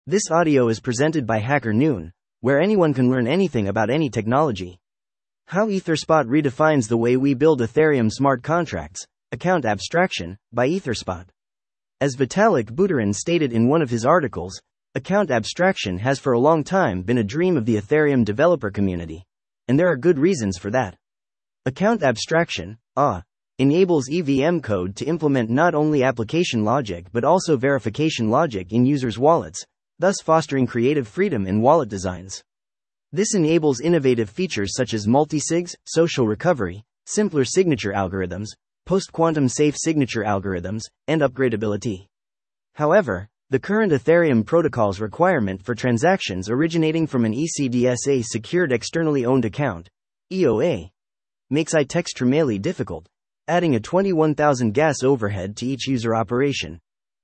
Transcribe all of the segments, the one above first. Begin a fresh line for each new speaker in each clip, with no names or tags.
This audio is presented by Hacker Noon, where anyone can learn anything about any technology. How Etherspot redefines the way we build Ethereum smart contracts, account abstraction, by Etherspot. As Vitalik Buterin stated in one of his articles, account abstraction has for a long time been a dream of the Ethereum developer community. And there are good reasons for that. Account abstraction, enables EVM code to implement not only application logic but also verification logic in users' wallets, thus fostering creative freedom in wallet designs. This enables innovative features such as multisigs, social recovery, simpler signature algorithms, post-quantum safe signature algorithms, and upgradability. However, the current Ethereum protocol's requirement for transactions originating from an ECDSA secured externally owned account, EOA, makes it extremely difficult, adding a 21,000 gas overhead to each user operation.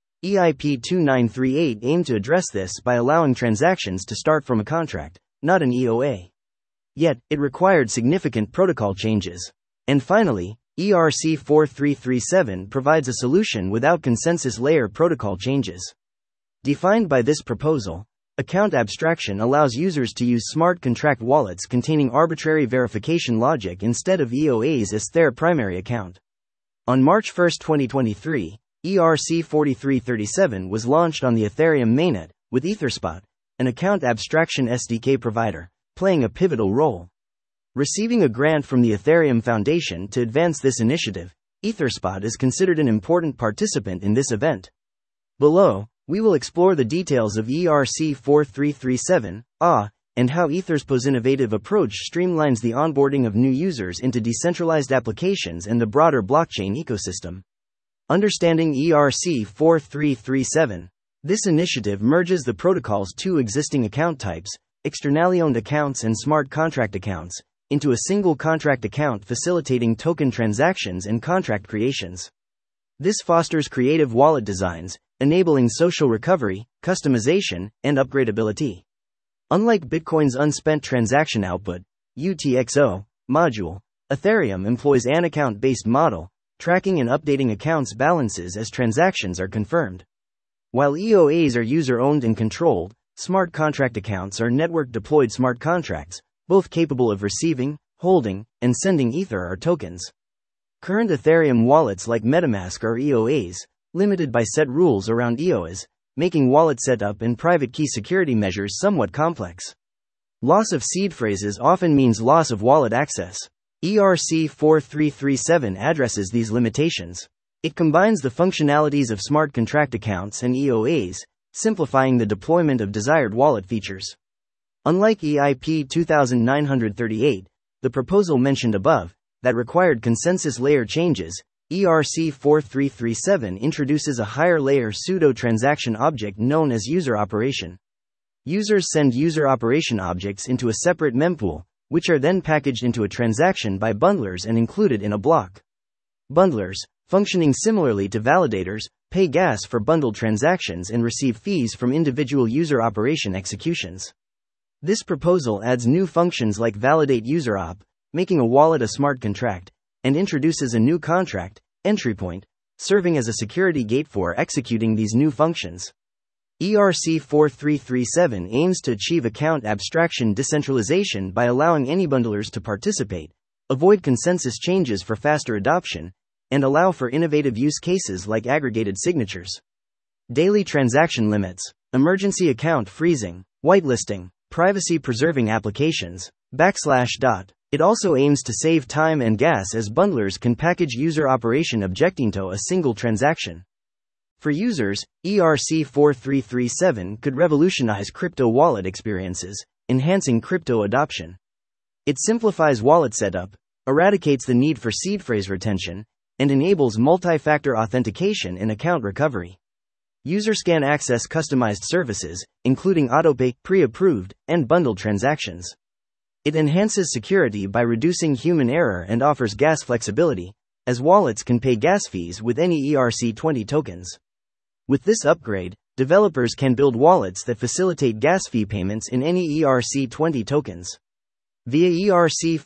EIP 2938 aimed to address this by allowing transactions to start from a contract, not an EOA. Yet, it required significant protocol changes. And finally, ERC 4337 provides a solution without consensus layer protocol changes. Defined by this proposal, account abstraction allows users to use smart contract wallets containing arbitrary verification logic instead of EOAs as their primary account. On March 1, 2023, ERC 4337 was launched on the Ethereum mainnet, with Etherspot, an account abstraction SDK provider, playing a pivotal role. Receiving a grant from the Ethereum Foundation to advance this initiative, Etherspot is considered an important participant in this event. Below, we will explore the details of ERC 4337, and how Etherspot's innovative approach streamlines the onboarding of new users into decentralized applications and the broader blockchain ecosystem. Understanding ERC 4337. This initiative merges the protocol's two existing account types, externally owned accounts and smart contract accounts, into a single contract account facilitating token transactions and contract creations. This fosters creative wallet designs, enabling social recovery, customization, and upgradability. Unlike Bitcoin's unspent transaction output, UTXO, module, Ethereum employs an account-based model, tracking and updating accounts' balances as transactions are confirmed. While EOAs are user-owned and controlled, smart contract accounts are network-deployed smart contracts, both capable of receiving, holding, and sending Ether or tokens. Current Ethereum wallets like MetaMask are EOAs, limited by set rules around EOAs, making wallet setup and private key security measures somewhat complex. Loss of seed phrases often means loss of wallet access. ERC 4337 addresses these limitations. It combines the functionalities of smart contract accounts and EOAs, simplifying the deployment of desired wallet features. Unlike EIP 2938, the proposal mentioned above, that required consensus layer changes, ERC 4337 introduces a higher layer pseudo-transaction object known as user operation. Users send user operation objects into a separate mempool, which are then packaged into a transaction by bundlers and included in a block. Bundlers, functioning similarly to validators, pay gas for bundled transactions and receive fees from individual user operation executions. This proposal adds new functions like validate user op, making a wallet a smart contract, and introduces a new contract, entry point, serving as a security gate for executing these new functions. ERC 4337 aims to achieve account abstraction decentralization by allowing any bundlers to participate, avoid consensus changes for faster adoption, and allow for innovative use cases like aggregated signatures. Daily transaction limits, emergency account freezing, whitelisting, privacy-preserving applications, /. It also aims to save time and gas as bundlers can package user operation objecting to a single transaction. For users, ERC 4337 could revolutionize crypto wallet experiences, enhancing crypto adoption. It simplifies wallet setup, eradicates the need for seed phrase retention, and enables multi-factor authentication and account recovery. Users can access customized services, including autopay, pre-approved, and bundled transactions. It enhances security by reducing human error and offers gas flexibility, as wallets can pay gas fees with any ERC20 tokens. With this upgrade, developers can build wallets that facilitate gas fee payments in any ERC20 tokens. Via ERC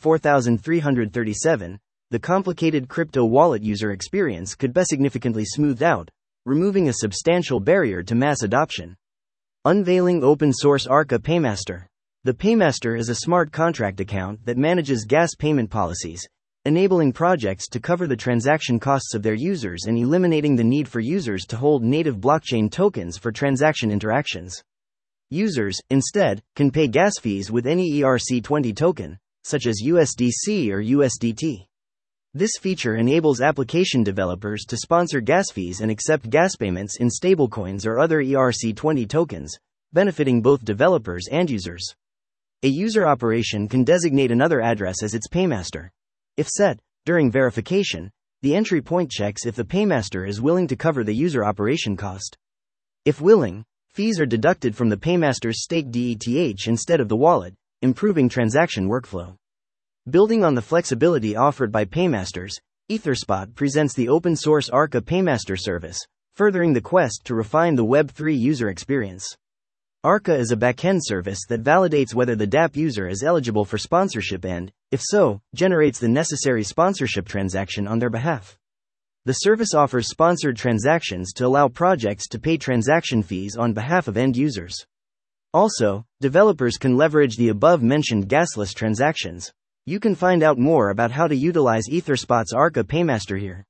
4337, the complicated crypto wallet user experience could be significantly smoothed out, removing a substantial barrier to mass adoption. Unveiling open source Arca Paymaster. The Paymaster is a smart contract account that manages gas payment policies, enabling projects to cover the transaction costs of their users and eliminating the need for users to hold native blockchain tokens for transaction interactions. Users, instead, can pay gas fees with any ERC20 token, such as USDC or USDT. This feature enables application developers to sponsor gas fees and accept gas payments in stablecoins or other ERC20 tokens, benefiting both developers and users. A user operation can designate another address as its paymaster. If set, during verification, the entry point checks if the paymaster is willing to cover the user operation cost. If willing, fees are deducted from the paymaster's staked ETH instead of the wallet, improving transaction workflow. Building on the flexibility offered by paymasters, EtherSpot presents the open-source Arca Paymaster service, furthering the quest to refine the Web3 user experience. Arca is a backend service that validates whether the dApp user is eligible for sponsorship and, if so, generates the necessary sponsorship transaction on their behalf. The service offers sponsored transactions to allow projects to pay transaction fees on behalf of end users. Also, developers can leverage the above-mentioned gasless transactions. You can find out more about how to utilize EtherSpot's Arca Paymaster here.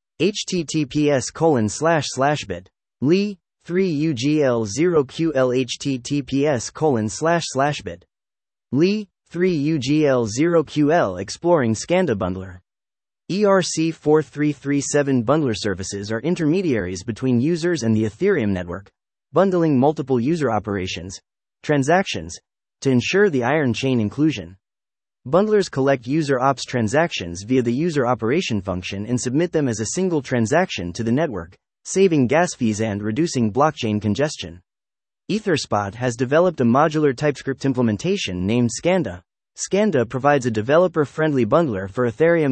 https://bit.ly 3UGL0QL https://bit.ly 3UGL0QL Exploring Scanda Bundler. ERC4337 bundler services are intermediaries between users and the Ethereum network, bundling multiple user operations, transactions, to ensure the Iron Chain inclusion. Bundlers collect user ops transactions via the user operation function and submit them as a single transaction to the network, saving gas fees and reducing blockchain congestion. EtherSpot has developed a modular TypeScript implementation named Scanda. Scanda provides a developer-friendly bundler for Ethereum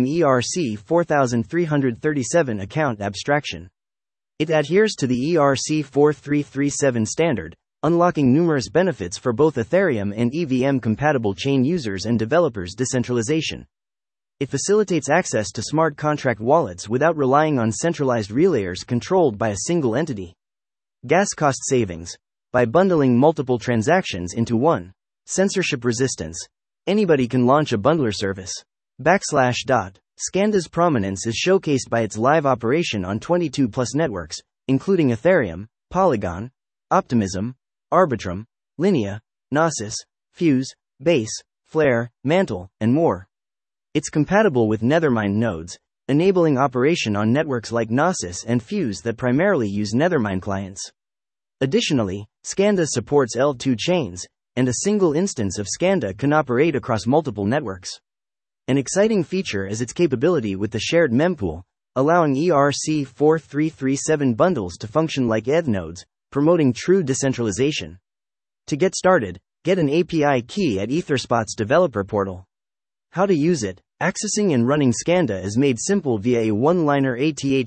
ERC4337 account abstraction. It adheres to the ERC4337 standard, unlocking numerous benefits for both Ethereum and EVM-compatible chain users and developers' decentralization. It facilitates access to smart contract wallets without relying on centralized relayers controlled by a single entity. Gas cost savings. By bundling multiple transactions into one. Censorship resistance. Anybody can launch a bundler service. Scanda's prominence is showcased by its live operation on 22 plus networks, including Ethereum, Polygon, Optimism, Arbitrum, Linea, Gnosis, Fuse, Base, Flare, Mantle, and more. It's compatible with Nethermind nodes, enabling operation on networks like Gnosis and Fuse that primarily use Nethermind clients. Additionally, Scanda supports L2 chains, and a single instance of Scanda can operate across multiple networks. An exciting feature is its capability with the shared mempool, allowing ERC4337 bundles to function like ETH nodes, promoting true decentralization. To get started, get an API key at EtherSpot's developer portal. How to use it. Accessing and running Scanda is made simple via a one-liner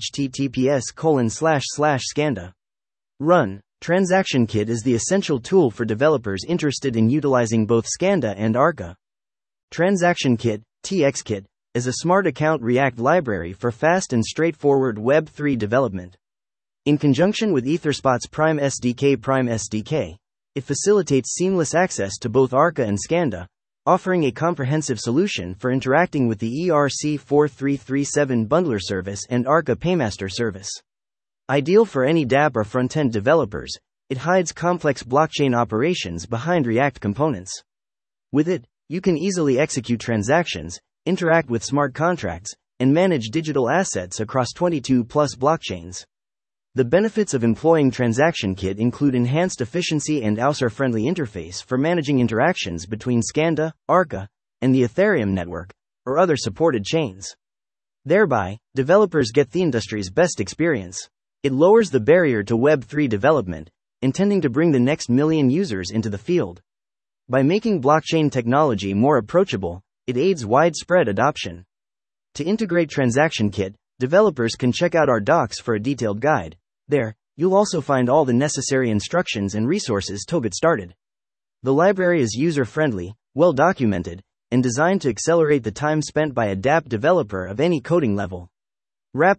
https://scanda. Run. Transaction Kit is the essential tool for developers interested in utilizing both Scanda and Arca. Transaction Kit, TXKit, is a smart account React library for fast and straightforward Web3 development. In conjunction with EtherSpot's Prime SDK, it facilitates seamless access to both Arca and Scanda, offering a comprehensive solution for interacting with the ERC4337 bundler service and Arca Paymaster service. Ideal for any dApp or front-end developers, it hides complex blockchain operations behind React components. With it, you can easily execute transactions, interact with smart contracts, and manage digital assets across 22 plus blockchains. The benefits of employing Transaction Kit include enhanced efficiency and user-friendly interface for managing interactions between Scanda, Arca, and the Ethereum network, or other supported chains. Thereby, developers get the industry's best experience. It lowers the barrier to Web3 development, intending to bring the next million users into the field. By making blockchain technology more approachable, it aids widespread adoption. To integrate Transaction Kit, developers can check out our docs for a detailed guide. There, you'll also find all the necessary instructions and resources to get started. The library is user-friendly, well-documented, and designed to accelerate the time spent by a dApp developer of any coding level. Wrap up.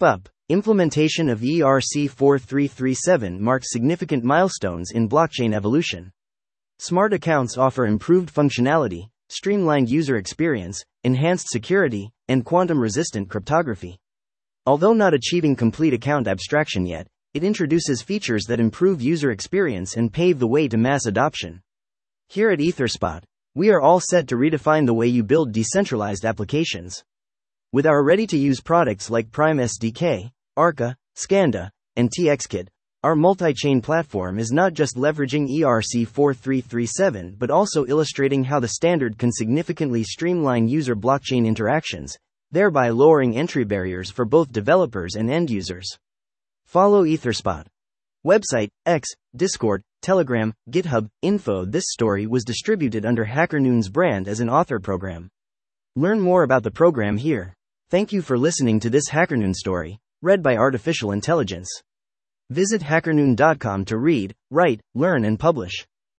Implementation of ERC-4337 marks significant milestones in blockchain evolution. Smart accounts offer improved functionality, streamlined user experience, enhanced security, and quantum-resistant cryptography. Although not achieving complete account abstraction yet, it introduces features that improve user experience and pave the way to mass adoption. Here at EtherSpot, we are all set to redefine the way you build decentralized applications. With our ready-to-use products like Prime SDK, Arca, Scanda, and TXKit, our multi-chain platform is not just leveraging ERC-4337 but also illustrating how the standard can significantly streamline user blockchain interactions, thereby lowering entry barriers for both developers and end users. Follow EtherSpot. Website, X, Discord, Telegram, GitHub, info. This story was distributed under HackerNoon's brand as an author program. Learn more about the program here. Thank you for listening to this HackerNoon story, read by Artificial Intelligence. Visit hackernoon.com to read, write, learn, and publish.